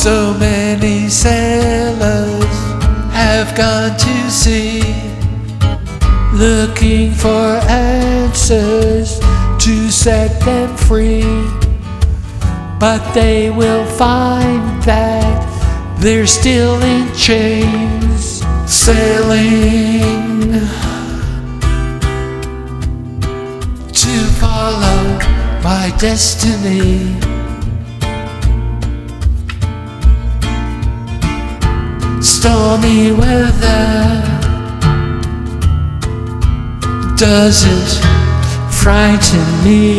So many sailors have gone to sea, looking for answers to set them free. But they will find that they're still in chains, sailing to follow my destiny. Stormy weather doesn't frighten me.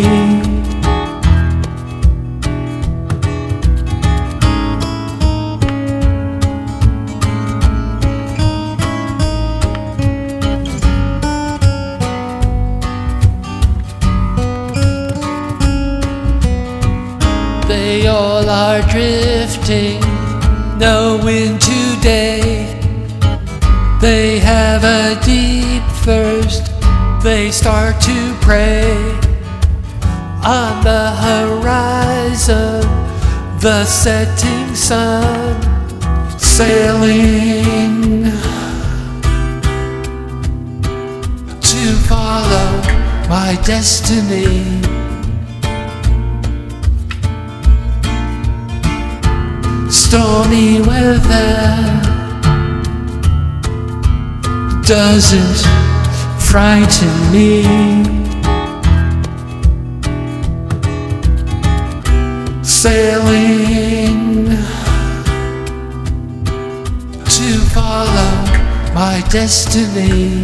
They all are drifting, no wind today. They have a deep thirst, they start to pray. On the horizon, the setting sun, sailing to follow my destiny. Stormy weather doesn't frighten me. Sailing to follow my destiny.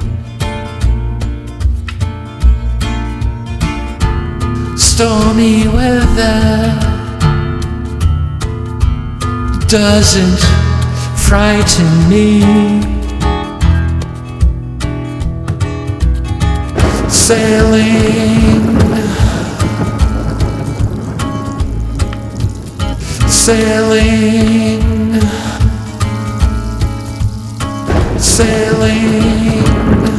Stormy weather doesn't frighten me. Sailing, sailing, sailing.